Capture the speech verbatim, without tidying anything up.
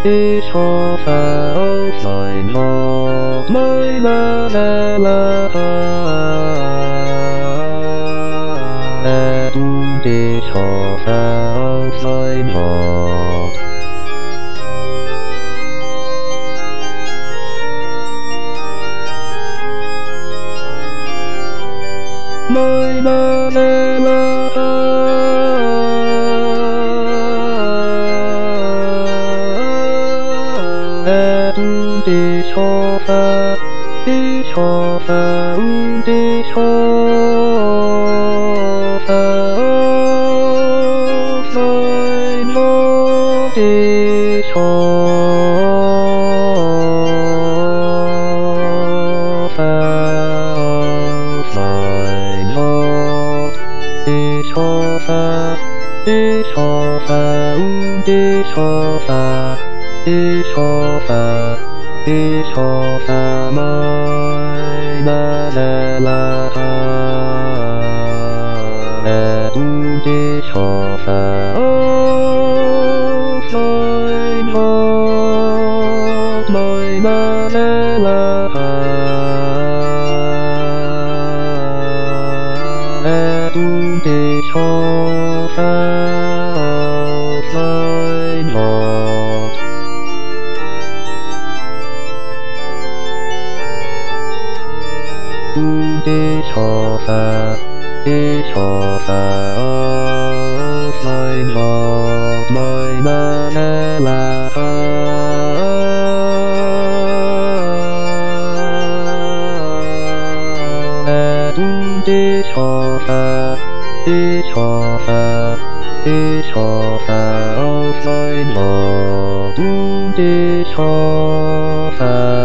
Ich hoffe auf ein Lob, meine Seele hat. Und ich hoffe auf ein Lob. Meine Seele hat. Und ich hoffe, ich hoffe und ich hoffe auf ein Lob. Ich hoffe auf ein Lob. Ich hoffe, ich hoffe und ich hoffe, ich hoffe, ich hoffe, meine Seele hat. Und ich hoffe auf ein Lob, meine Seele hat. Und ich hoffe auf ein Lob. Und ich hoffe, ich hoffe auf ein Lob, meine Seele hat. Und ich hoffe, ich hoffe, ich hoffe auf ein Lob. Und ich hoffe